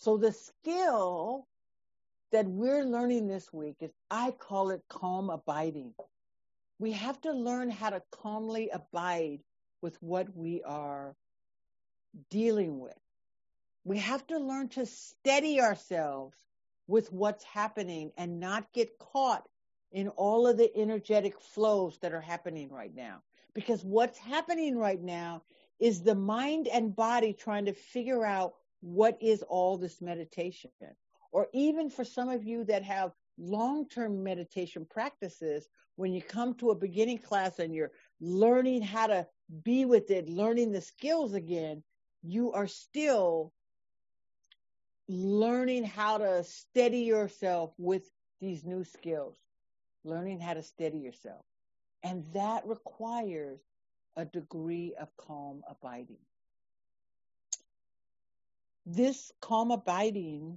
So the skill that we're learning this week is, I call it calm abiding. We have to learn how to calmly abide with what we are dealing with. We have to learn to steady ourselves with what's happening and not get caught in all of the energetic flows that are happening right now. Because what's happening right now is the mind and body trying to figure out what is all this meditation. Or even for some of you that have long-term meditation practices, when you come to a beginning class and you're learning how to be with it, learning the skills again, you are still learning how to steady yourself with these new skills, learning how to steady yourself. And that requires a degree of calm abiding. This calm abiding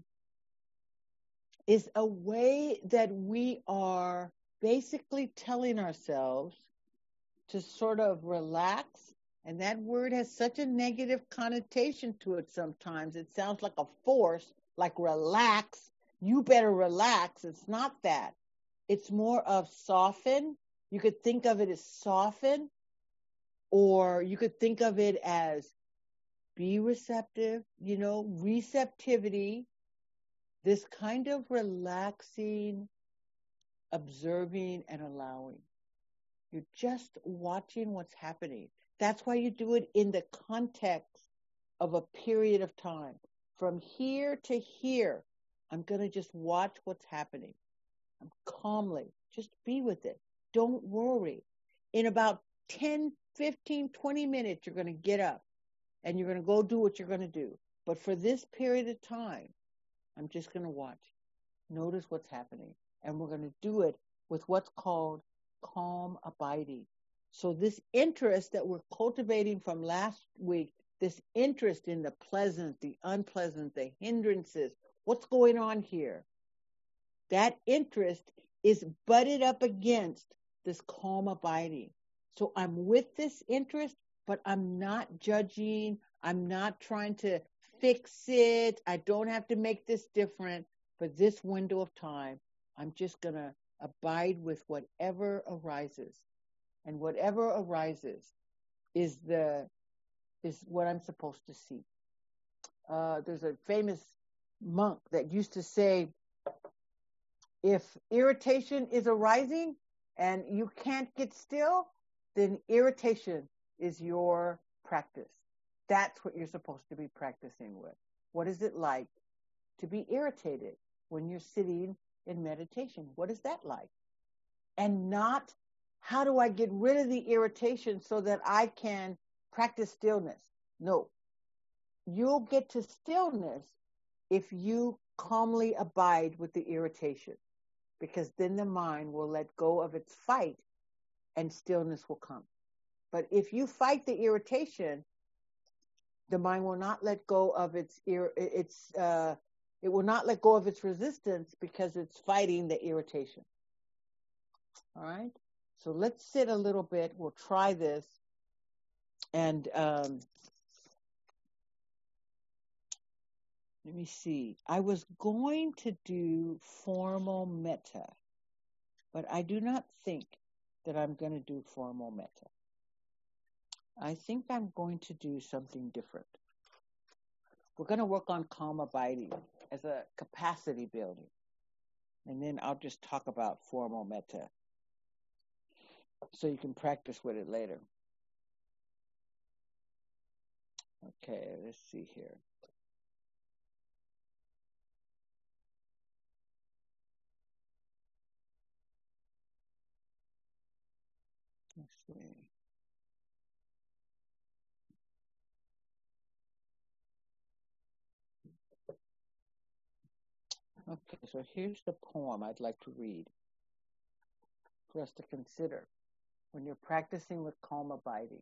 is a way that we are basically telling ourselves to sort of relax. And that word has such a negative connotation to it sometimes. It sounds like a force, like relax. You better relax. It's not that. It's more of soften. You could think of it as soften, or you could think of it as be receptive, receptivity, this kind of relaxing, observing, and allowing. You're just watching what's happening. That's why you do it in the context of a period of time. From here to here, I'm going to just watch what's happening. I'm calmly, just be with it. Don't worry. In about 10, 15, 20 minutes, you're going to get up and you're going to go do what you're going to do. But for this period of time, I'm just going to watch. Notice what's happening. And we're going to do it with what's called calm abiding. So this interest that we're cultivating from last week, this interest in the pleasant, the unpleasant, the hindrances, what's going on here? That interest is butted up against this calm abiding. So I'm with this interest, but I'm not judging. I'm not trying to fix it. I don't have to make this different. For this window of time, I'm just going to abide with whatever arises. And whatever arises is what I'm supposed to see. There's a famous monk that used to say, if irritation is arising and you can't get still, then irritation is your practice. That's what you're supposed to be practicing with. What is it like to be irritated when you're sitting in meditation? What is that like? And not, how do I get rid of the irritation so that I can practice stillness? No. You'll get to stillness if you calmly abide with the irritation, because then the mind will let go of its fight and stillness will come. But if you fight the irritation, the mind will not let go of it will not let go of its resistance because it's fighting the irritation. All right? So let's sit a little bit. We'll try this. And let me see. I was going to do formal metta, but I do not think that I'm going to do formal metta. I think I'm going to do something different. We're going to work on calm abiding as a capacity building. And then I'll just talk about formal metta so you can practice with it later. Okay, let's see here. Let's see. Okay, so here's the poem I'd like to read for us to consider when you're practicing with calm abiding.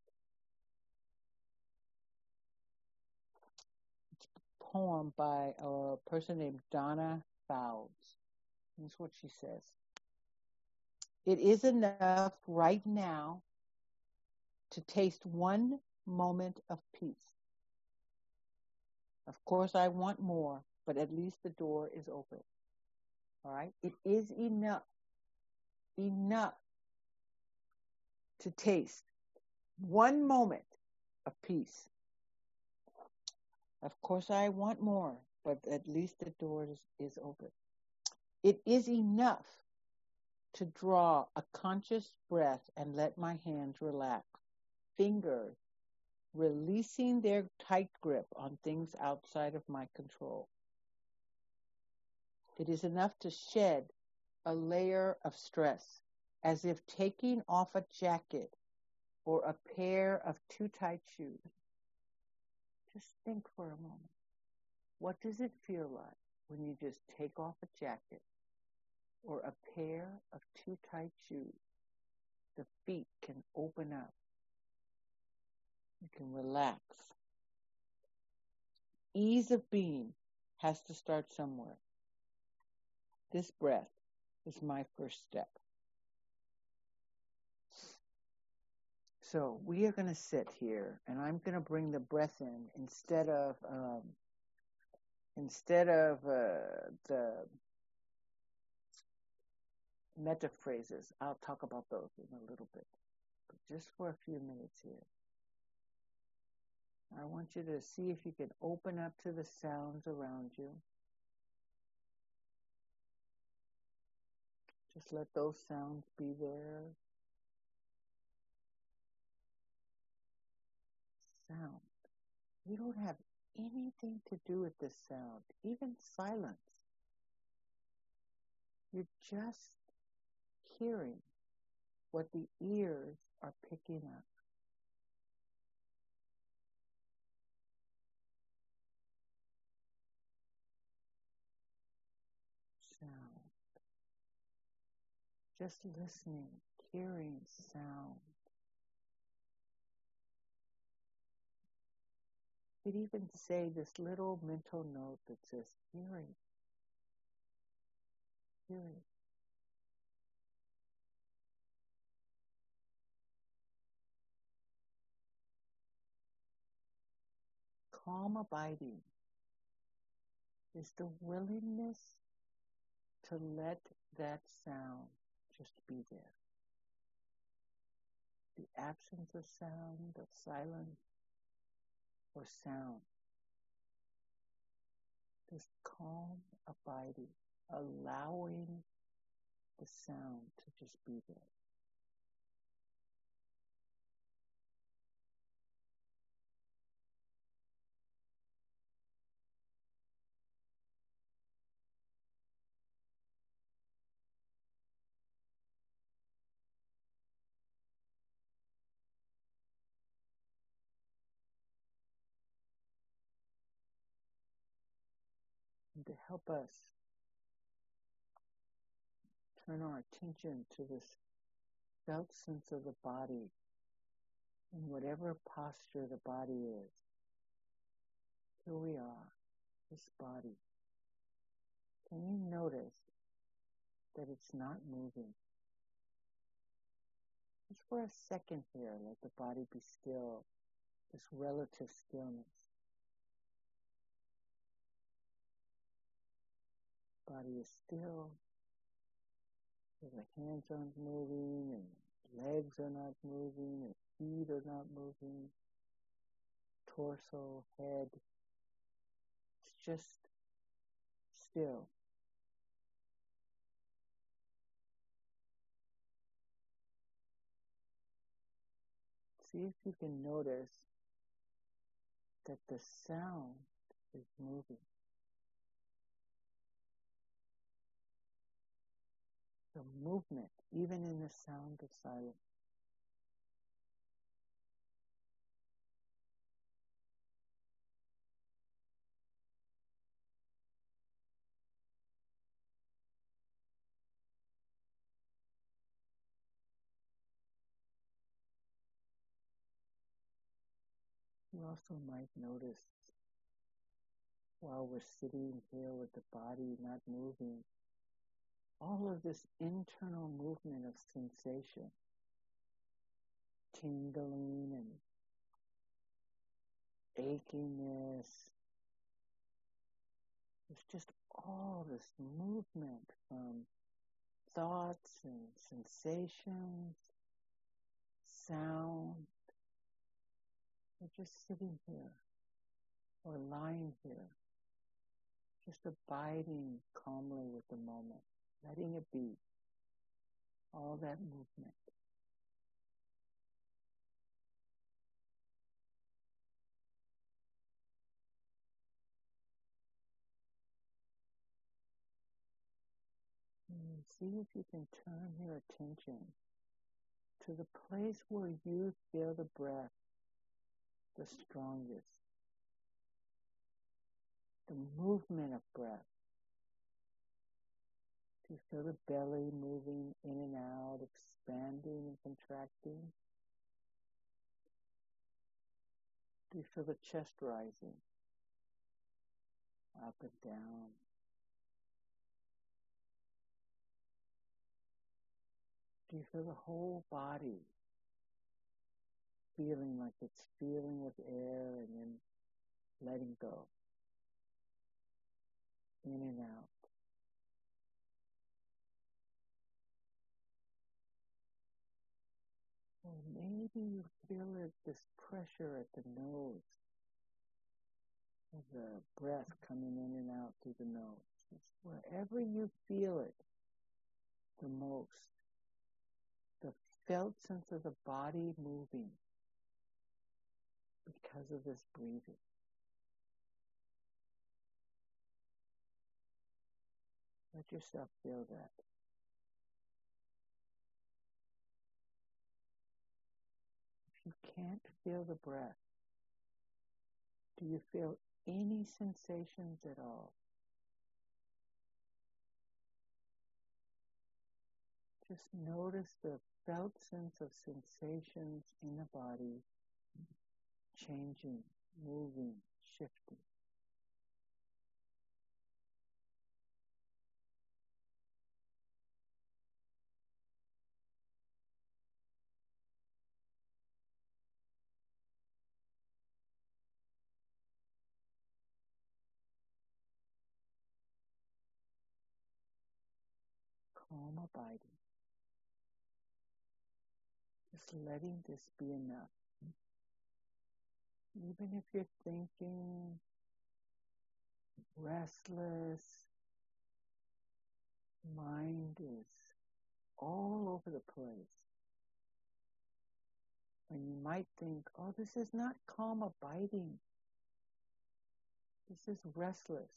It's a poem by a person named Donna Fowles. Here's what she says. It is enough right now to taste one moment of peace. Of course, I want more, but at least the door is open. All right? It is enough to taste one moment of peace. Of course, I want more, but at least the door is open. It is enough to draw a conscious breath and let my hands relax, fingers releasing their tight grip on things outside of my control. It is enough to shed a layer of stress, as if taking off a jacket or a pair of too tight shoes. Just think for a moment. What does it feel like when you just take off a jacket or a pair of too tight shoes? The feet can open up. You can relax. Ease of being has to start somewhere. This breath is my first step. So we are going to sit here, and I'm going to bring the breath in instead of the meta phrases. I'll talk about those in a little bit, but just for a few minutes here. I want you to see if you can open up to the sounds around you. Just let those sounds be there. Sound. You don't have anything to do with this sound, even silence. You're just hearing what the ears are picking up. Sound. Just listening, hearing sound. You could even say this little mental note that says hearing. Hearing. Calm abiding is the willingness to let that sound just be there. The absence of sound, of silence, or sound. This calm abiding, allowing the sound to just be there. And to help us turn our attention to this felt sense of the body in whatever posture the body is. Here we are, this body. Can you notice that it's not moving? Just for a second here, let the body be still, this relative stillness. Body is still, so the hands aren't moving, and legs are not moving, and feet are not moving, torso, head. It's just still. See if you can notice that the sound is moving. The movement, even in the sound of silence. You also might notice while we're sitting here with the body not moving, all of this internal movement of sensation, tingling and achiness, just all this movement from thoughts and sensations, sound. We're just sitting here or lying here, just abiding calmly with the moment, letting it be, all that movement. And see if you can turn your attention to the place where you feel the breath the strongest, the movement of breath. Do you feel the belly moving in and out, expanding and contracting? Do you feel the chest rising up and down? Do you feel the whole body feeling like it's filling with air and then letting go? In and out. Or maybe you feel this pressure at the nose, of the breath coming in and out through the nose. It's wherever you feel it the most, the felt sense of the body moving because of this breathing. Let yourself feel that. If you can't feel the breath, do you feel any sensations at all? Just notice the felt sense of sensations in the body changing, moving, shifting. Calm abiding. Just letting this be enough. Even if you're thinking, restless, mind is all over the place. And you might think, oh, this is not calm abiding. This is restless.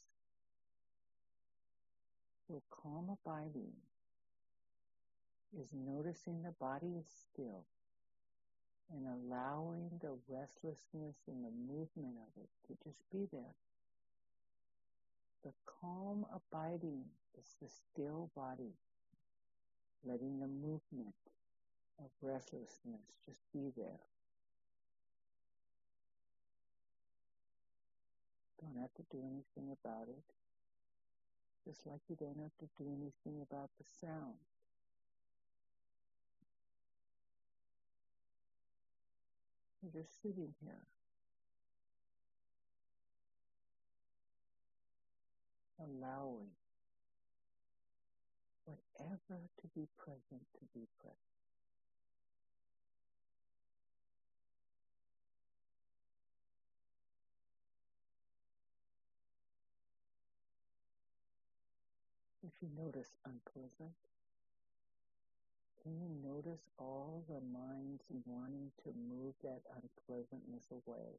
So calm abiding is noticing the body is still and allowing the restlessness and the movement of it to just be there. The calm abiding is the still body, letting the movement of restlessness just be there. Don't have to do anything about it. Just like you don't have to do anything about the sound. You're just sitting here, allowing whatever to be present to be present. If you notice unpleasant, can you notice all the minds wanting to move that unpleasantness away?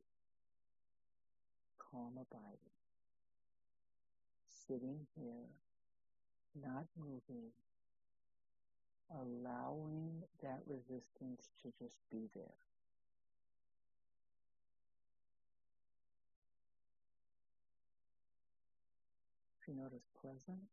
Calm abiding. Sitting here, not moving, allowing that resistance to just be there. If you notice pleasant,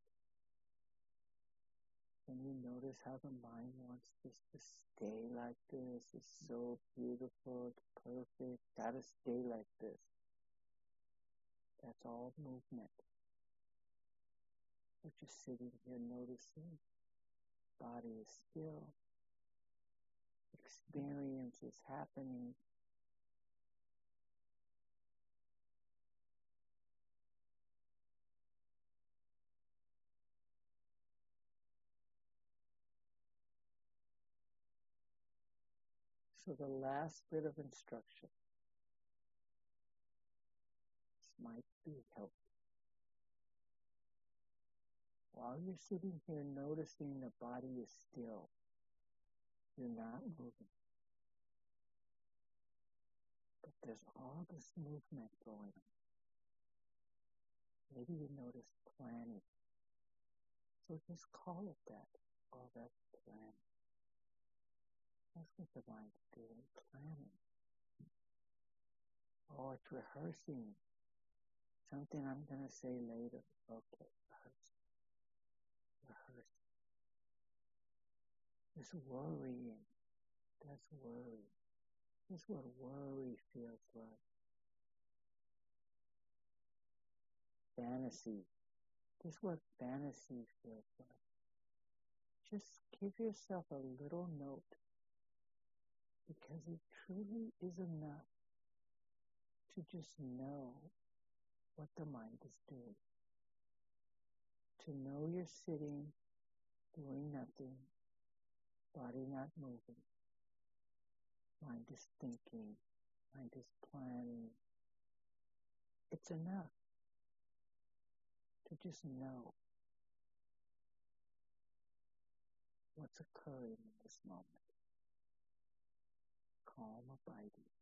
then you notice how the mind wants this to stay like this. It's so beautiful, it's perfect, gotta stay like this. That's all movement. We're just sitting here noticing. Body is still. Experience is happening. So the last bit of instruction, this might be helpful. While you're sitting here noticing the body is still, you're not moving. But there's all this movement going on. Maybe you notice planning. So just call it that. Oh, that's planning. That's what the mind's doing, planning. Oh, it's rehearsing. Something I'm going to say later. Okay, rehearsing. Rehearsing. This worrying. That's worry. That's what worry feels like. Fantasy. This is what fantasy feels like. Just give yourself a little note, because it truly is enough to just know what the mind is doing. To know you're sitting, doing nothing, body not moving, mind is thinking, mind is planning. It's enough to just know what's occurring in this moment. Calm, abiding.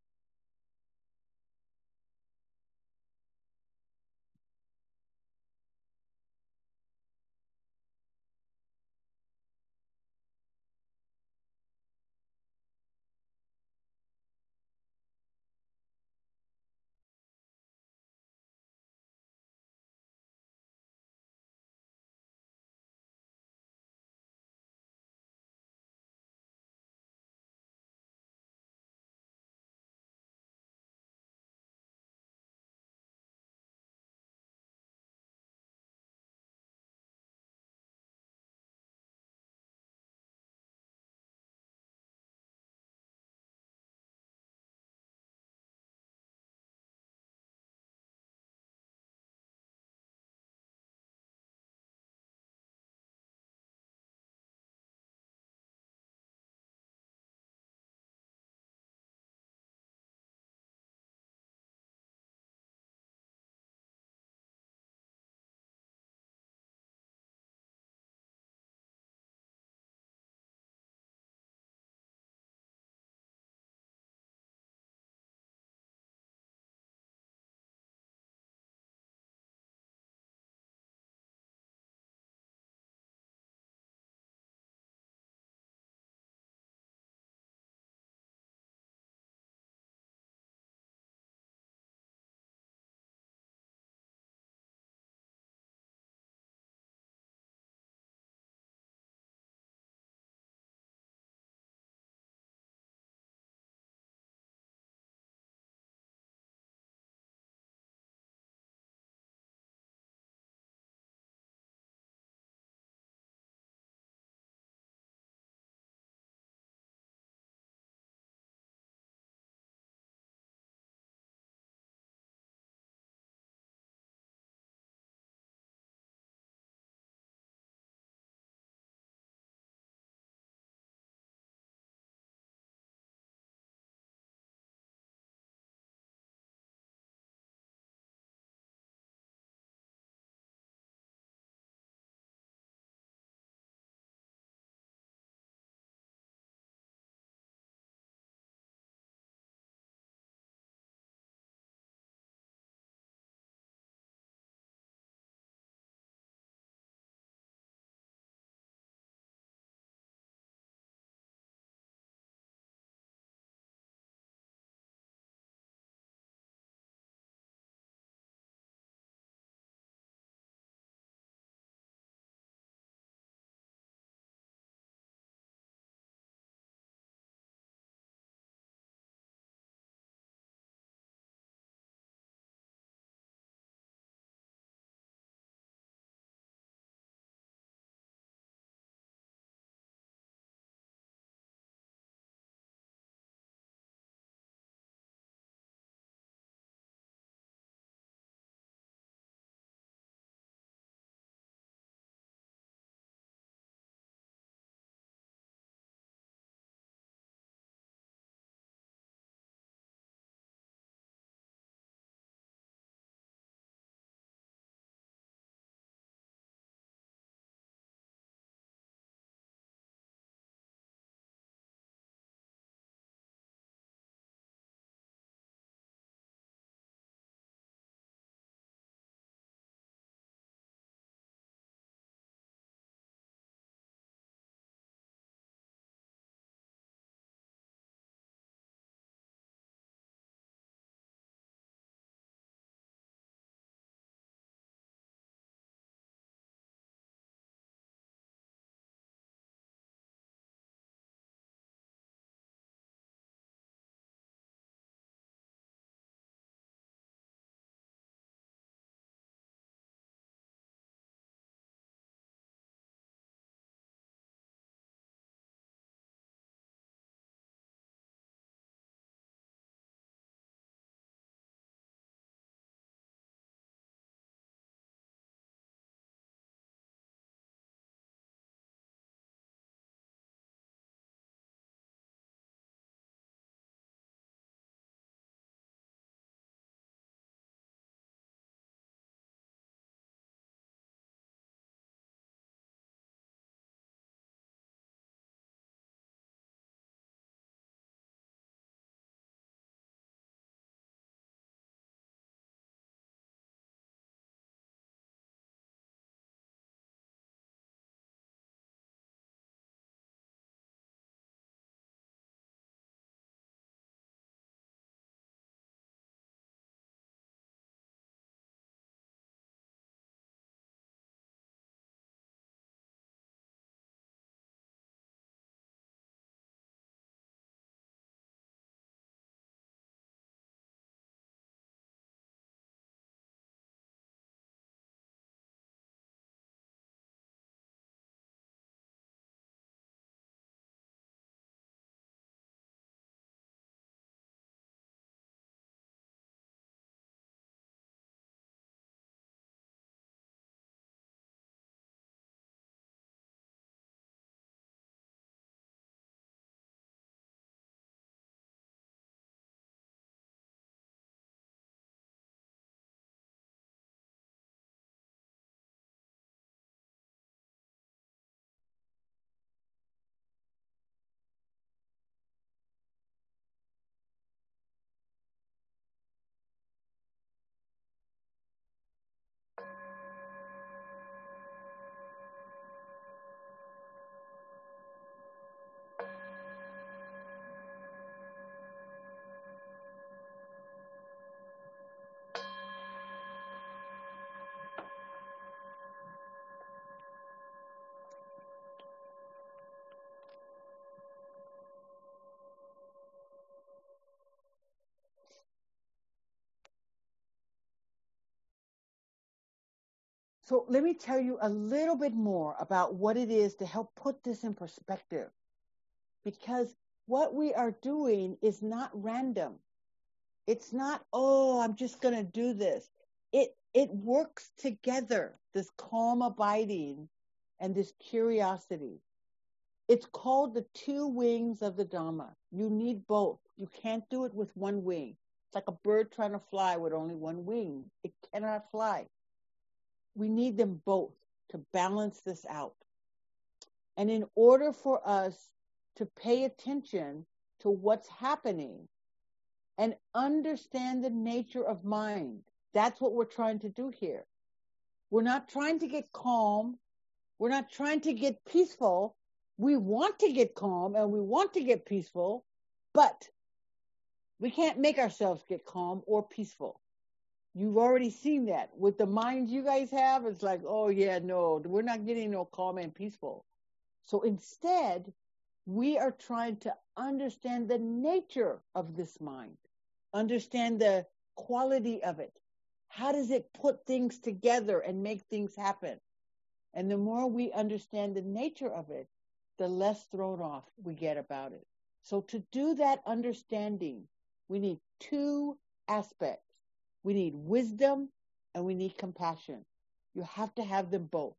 So let me tell you a little bit more about what it is to help put this in perspective. Because what we are doing is not random. It's not, oh, I'm just going to do this. It works together, this calm abiding and this curiosity. It's called the two wings of the Dhamma. You need both. You can't do it with one wing. It's like a bird trying to fly with only one wing. It cannot fly. We need them both to balance this out. And in order for us to pay attention to what's happening and understand the nature of mind, that's what we're trying to do here. We're not trying to get calm. We're not trying to get peaceful. We want to get calm and we want to get peaceful, but we can't make ourselves get calm or peaceful. You've already seen that with the minds you guys have. It's like, oh yeah, no, we're not getting no calm and peaceful. So instead, we are trying to understand the nature of this mind, understand the quality of it. How does it put things together and make things happen? And the more we understand the nature of it, the less thrown off we get about it. So to do that understanding, we need two aspects. We need wisdom and we need compassion. You have to have them both.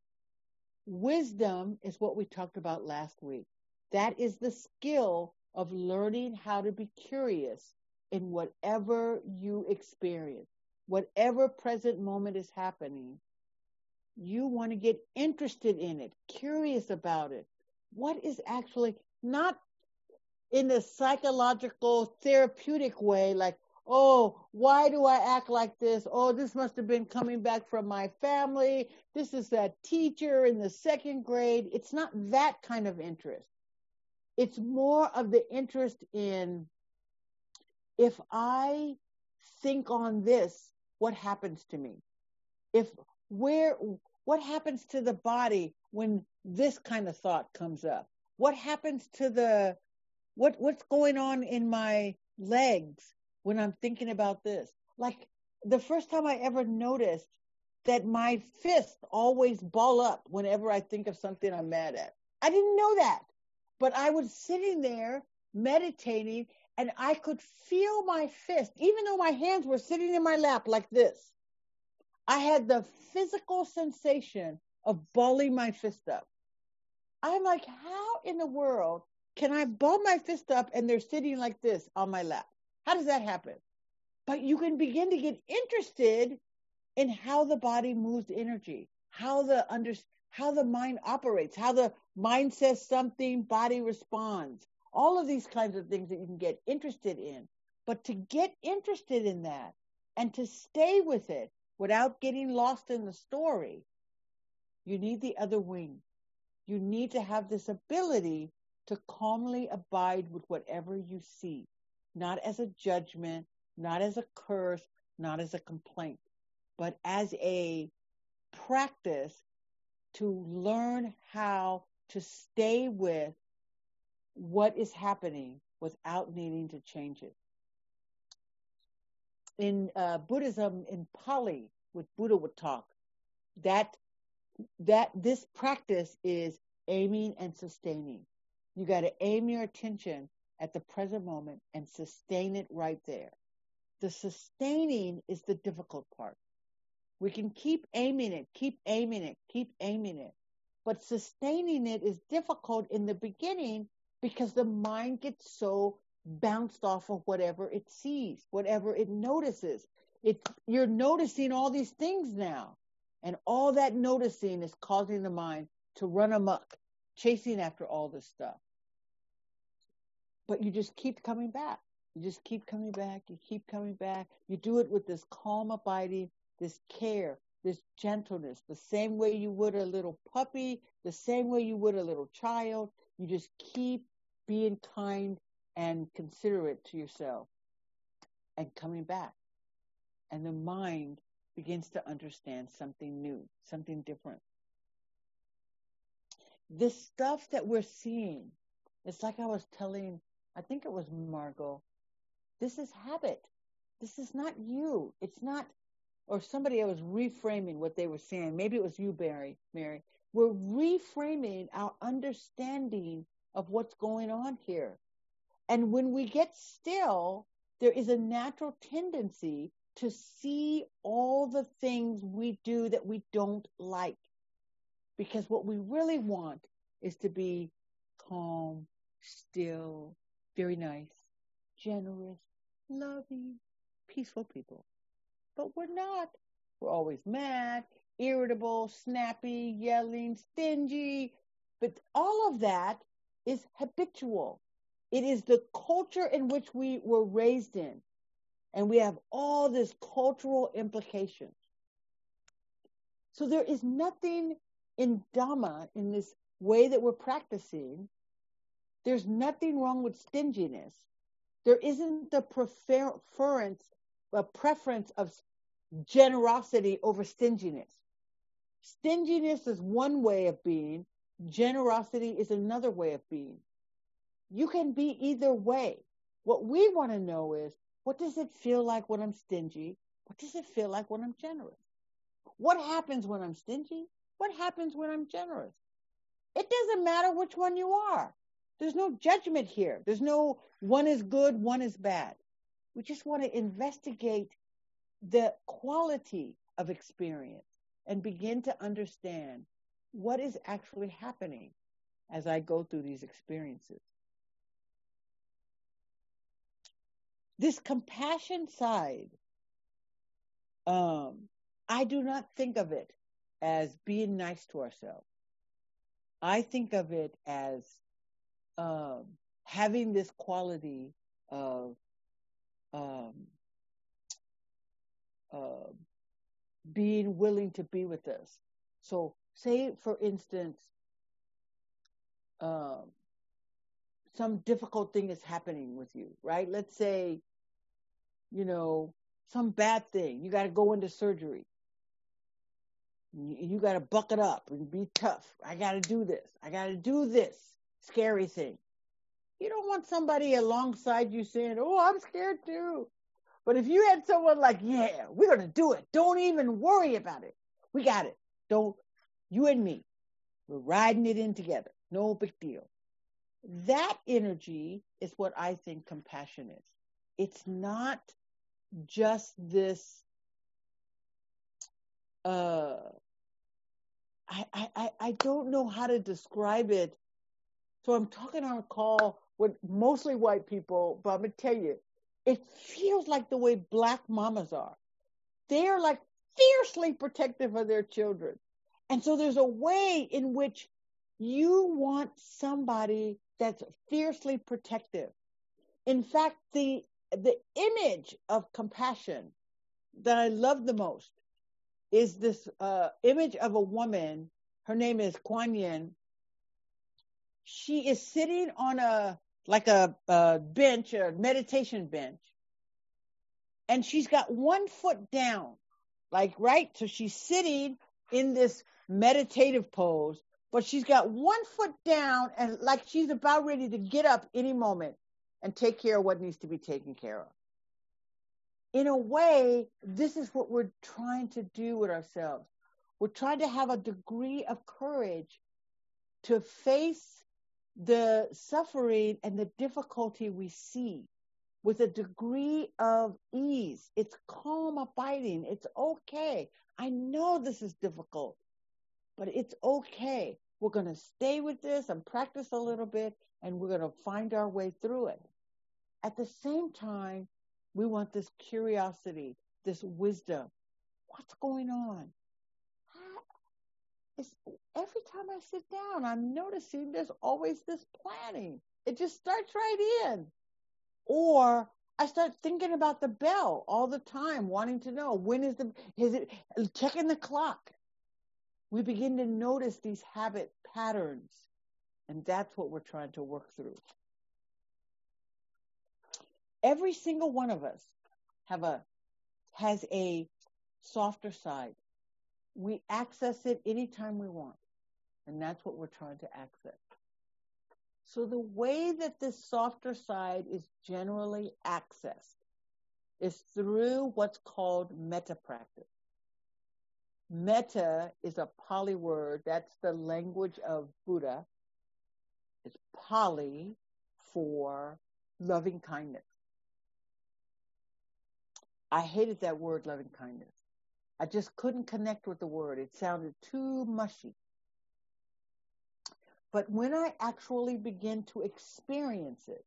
Wisdom is what we talked about last week. That is the skill of learning how to be curious in whatever you experience, whatever present moment is happening. You want to get interested in it, curious about it. What is actually, not in a psychological, therapeutic way, like, oh, why do I act like this? Oh, this must have been coming back from my family. This is that teacher in the second grade. It's not that kind of interest. It's more of the interest in, if I think on this, what happens to me? What happens to the body when this kind of thought comes up? What happens to what's going on in my legs when I'm thinking about this? Like the first time I ever noticed that my fists always ball up whenever I think of something I'm mad at. I didn't know that, but I was sitting there meditating and I could feel my fist, even though my hands were sitting in my lap like this. I had the physical sensation of balling my fist up. I'm like, how in the world can I ball my fist up and they're sitting like this on my lap? How does that happen? But you can begin to get interested in how the body moves energy, how the mind operates, how the mind says something, body responds. All of these kinds of things that you can get interested in. But to get interested in that and to stay with it without getting lost in the story, you need the other wing. You need to have this ability to calmly abide with whatever you see, not as a judgment, not as a curse, not as a complaint, but as a practice to learn how to stay with what is happening without needing to change it. In Buddhism, in Pali, which Buddha would talk, that this practice is aiming and sustaining. You got to aim your attention at the present moment and sustain it right there. The sustaining is the difficult part. We can keep aiming it, keep aiming it, keep aiming it. But sustaining it is difficult in the beginning because the mind gets so bounced off of whatever it sees, whatever it notices. You're noticing all these things now. And all that noticing is causing the mind to run amok, chasing after all this stuff. But you just keep coming back. You just keep coming back. You keep coming back. You do it with this calm abiding, this care, this gentleness, the same way you would a little puppy, the same way you would a little child. You just keep being kind and considerate to yourself and coming back. And the mind begins to understand something new, something different. This stuff that we're seeing, it's like I was telling, I think it was Margot, this is habit. This is not you. It's not or somebody else was reframing what they were saying. Maybe it was you, Mary. We're reframing our understanding of what's going on here. And when we get still, there is a natural tendency to see all the things we do that we don't like. Because what we really want is to be calm, still, very nice, generous, loving, peaceful people. But we're not. We're always mad, irritable, snappy, yelling, stingy. But all of that is habitual. It is the culture in which we were raised in. And we have all this cultural implications. So there is nothing in Dhamma, in this way that we're practicing, there's nothing wrong with stinginess. There isn't the preference of generosity over stinginess. Stinginess is one way of being. Generosity is another way of being. You can be either way. What we want to know is, what does it feel like when I'm stingy? What does it feel like when I'm generous? What happens when I'm stingy? What happens when I'm generous? It doesn't matter which one you are. There's no judgment here. There's no one is good, one is bad. We just want to investigate the quality of experience and begin to understand what is actually happening as I go through these experiences. This compassion side, I do not think of it as being nice to ourselves. I think of it as having this quality of being willing to be with us. So say, for instance, some difficult thing is happening with you, right? Let's say, some bad thing. You got to go into surgery. You got to buck it up and be tough. I got to do this. I got to do this scary thing. You don't want somebody alongside you saying, oh, I'm scared too. But if you had someone like, yeah, we're going to do it. Don't even worry about it. We got it. You and me, we're riding it in together. No big deal. That energy is what I think compassion is. It's not just this, I don't know how to describe it. So I'm talking on a call with mostly white people, but I'm going to tell you, it feels like the way Black mamas are. They're like fiercely protective of their children. And so there's a way in which you want somebody that's fiercely protective. In fact, the image of compassion that I love the most is this image of a woman. Her name is Kuan Yin. She is sitting on a bench, a meditation bench, and she's got one foot down, right? So she's sitting in this meditative pose, but she's got one foot down and like she's about ready to get up any moment and take care of what needs to be taken care of. In a way, this is what we're trying to do with ourselves. We're trying to have a degree of courage to face the suffering and the difficulty we see with a degree of ease. It's calm abiding. It's okay. I know this is difficult, but it's okay. We're going to stay with this and practice a little bit, and we're going to find our way through it. At the same time, we want this curiosity, this wisdom. What's going on? Every time I sit down, I'm noticing there's always this planning. It just starts right in. Or I start thinking about the bell all the time, wanting to know checking the clock. We begin to notice these habit patterns, and that's what we're trying to work through. Every single one of us has a softer side. We access it anytime we want, and that's what we're trying to access. So the way that this softer side is generally accessed is through what's called metta practice. Metta is a Pali word. That's the language of Buddha. It's Pali for loving kindness. I hated that word, loving kindness. I just couldn't connect with the word. It sounded too mushy. But when I actually begin to experience it,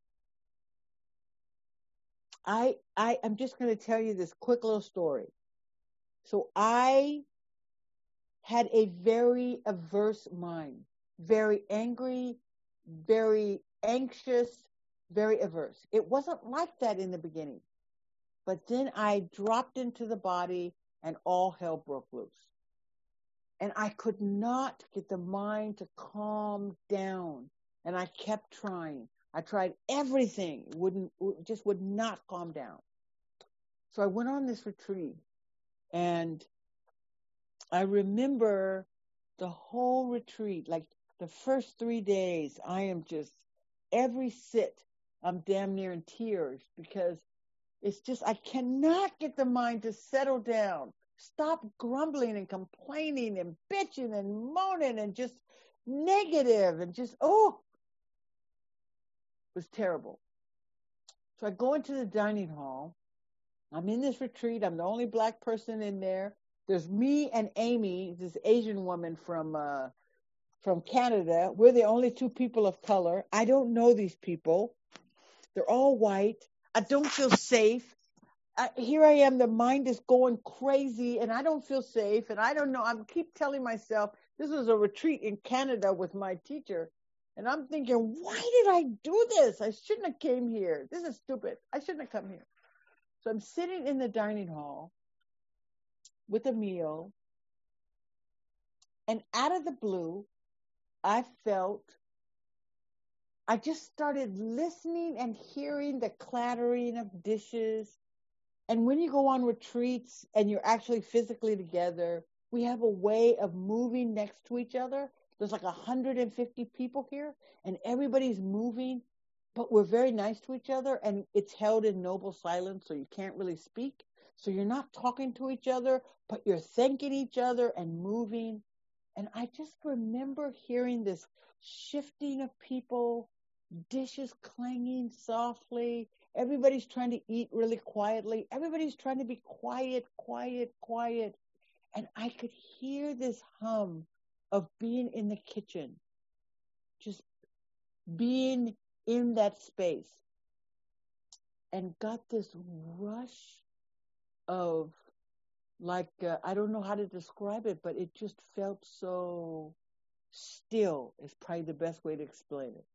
I'm just going to tell you this quick little story. So I had a very averse mind, very angry, very anxious, very averse. It wasn't like that in the beginning. But then I dropped into the body and all hell broke loose. And I could not get the mind to calm down. And I kept trying. I tried everything. Just would not calm down. So I went on this retreat, and I remember the whole retreat, like the first 3 days, I am just, every sit, I'm damn near in tears, because it's just, I cannot get the mind to settle down. Stop grumbling and complaining and bitching and moaning and just negative and just, it was terrible. So I go into the dining hall. I'm in this retreat. I'm the only Black person in there. There's me and Amy, this Asian woman from Canada. We're the only 2 people of color. I don't know these people. They're all white. I don't feel safe. Here I am, the mind is going crazy, and I don't feel safe, and I don't know. I keep telling myself, this was a retreat in Canada with my teacher, and I'm thinking, why did I do this? I shouldn't have came here. This is stupid. I shouldn't have come here. So I'm sitting in the dining hall with a meal, and out of the blue, I just started listening and hearing the clattering of dishes. And when you go on retreats and you're actually physically together, we have a way of moving next to each other. There's like 150 people here, and everybody's moving, but we're very nice to each other, and it's held in noble silence, so you can't really speak. So you're not talking to each other, but you're thanking each other and moving. And I just remember hearing this shifting of people, dishes clanging softly. Everybody's trying to eat really quietly. Everybody's trying to be quiet, quiet, quiet. And I could hear this hum of being in the kitchen, just being in that space, and got this rush of, like, I don't know how to describe it, but it just felt so still, is probably the best way to explain it.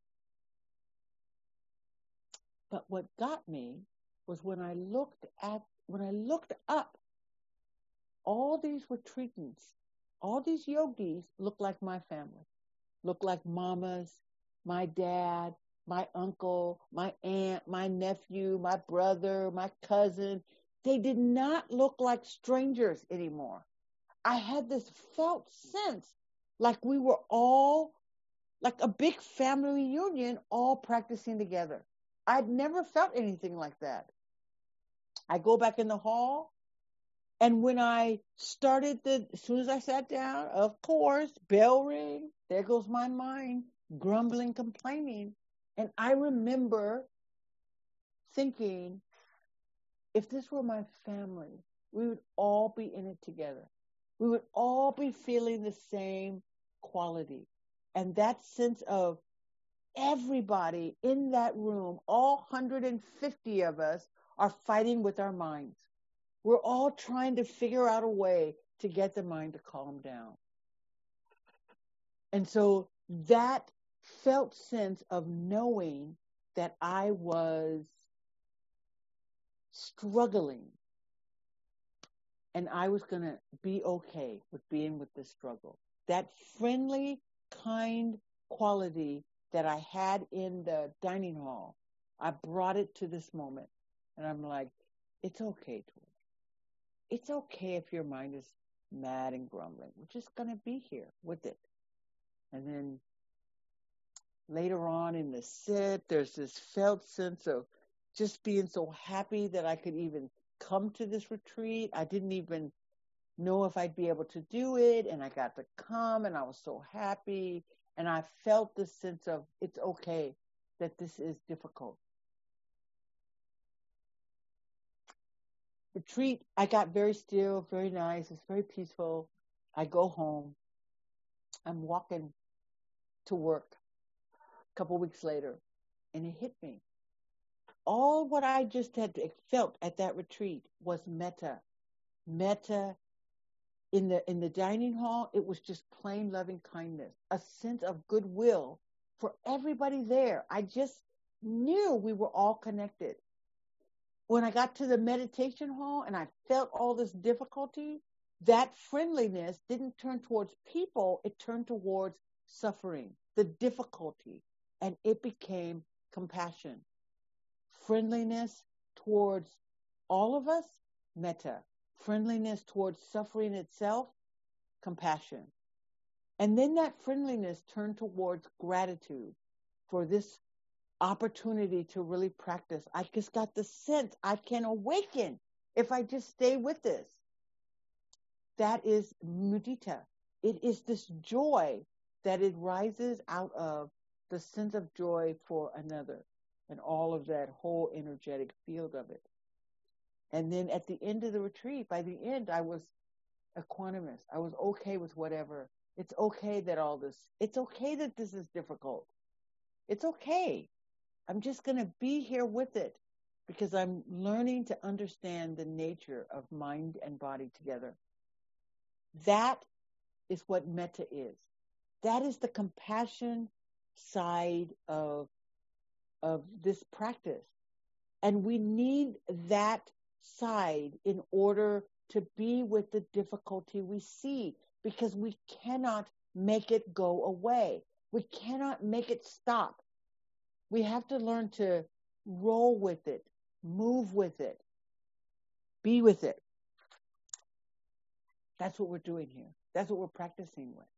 But what got me was when I looked up, all these retreatants, all these yogis look like my family, look like mamas, my dad, my uncle, my aunt, my nephew, my brother, my cousin. They did not look like strangers anymore. I had this felt sense like we were all like a big family reunion, all practicing together. I'd never felt anything like that. I go back in the hall, and when I started as soon as I sat down, of course, bell ring, there goes my mind, grumbling, complaining. And I remember thinking, if this were my family, we would all be in it together. We would all be feeling the same quality. And that sense of everybody in that room, all 150 of us, are fighting with our minds. We're all trying to figure out a way to get the mind to calm down. And so that felt sense of knowing that I was struggling, and I was going to be okay with being with this struggle. That friendly, kind quality that I had in the dining hall, I brought it to this moment. And I'm like, it's okay, Tori. It's okay if your mind is mad and grumbling. We're just going to be here with it. And then later on in the sit, there's this felt sense of just being so happy that I could even come to this retreat. I didn't even know if I'd be able to do it. And I got to come and I was so happy. And I felt this sense of it's okay that this is difficult. Retreat, I got very still, very nice. It's very peaceful. I go home. I'm walking to work a couple weeks later, and it hit me. All what I just had felt at that retreat was metta. Metta in the dining hall, it was just plain loving kindness, a sense of goodwill for everybody there. I just knew we were all connected. When I got to the meditation hall and I felt all this difficulty, that friendliness didn't turn towards people, it turned towards suffering, the difficulty, and it became compassion. Friendliness towards all of us, metta. Friendliness towards suffering itself, compassion. And then that friendliness turned towards gratitude for this opportunity to really practice. I just got the sense I can awaken if I just stay with this. That is mudita. It is this joy that it rises out of the sense of joy for another and all of that whole energetic field of it. And then at the end of the retreat, by the end, I was equanimous. I was okay with whatever. It's okay that this is difficult. It's okay. I'm just going to be here with it because I'm learning to understand the nature of mind and body together. That is what metta is. That is the compassion side of this practice. And we need that side in order to be with the difficulty we see, because we cannot make it go away. We cannot make it stop. We have to learn to roll with it, move with it, be with it. That's what we're doing here. That's what we're practicing with.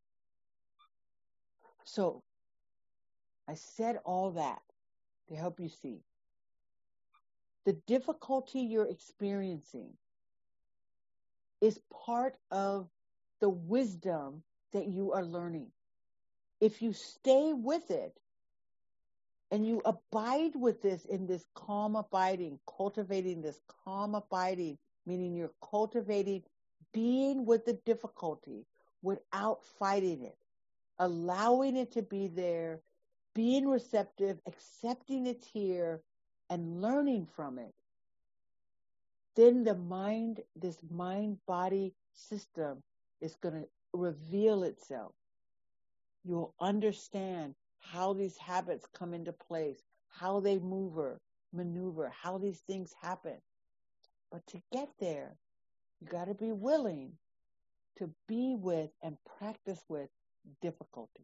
So I said all that to help you see. The difficulty you're experiencing is part of the wisdom that you are learning. If you stay with it and you abide with this in this calm abiding, cultivating this calm abiding, meaning you're cultivating being with the difficulty without fighting it, allowing it to be there, being receptive, accepting it's here, and learning from it, then this mind-body system is going to reveal itself. You'll understand how these habits come into place, how they maneuver, how these things happen. But to get there, you got to be willing to be with and practice with difficulty.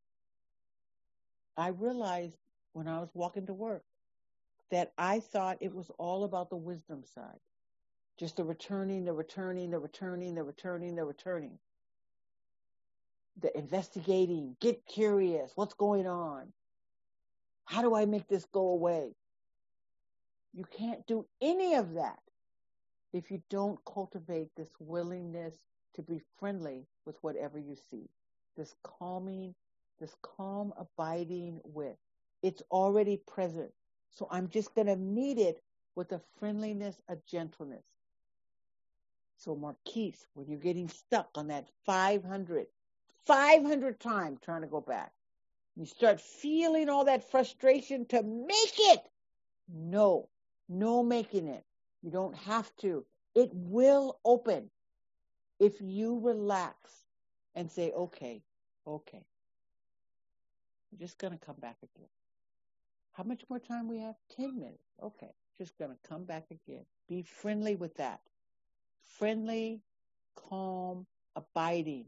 I realized when I was walking to work that I thought it was all about the wisdom side. Just the returning. The investigating, get curious, what's going on? How do I make this go away? You can't do any of that if you don't cultivate this willingness to be friendly with whatever you see. This calm abiding with. It's already present. So I'm just going to meet it with a friendliness, a gentleness. So Marquise, when you're getting stuck on that 500 times trying to go back, you start feeling all that frustration to make it. No making it. You don't have to. It will open if you relax and say, okay. I'm just going to come back again. How much more time we have? 10 minutes. Okay. Just going to come back again. Be friendly with that. Friendly, calm, abiding.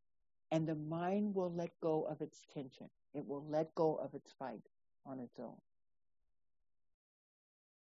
And the mind will let go of its tension. It will let go of its fight on its own.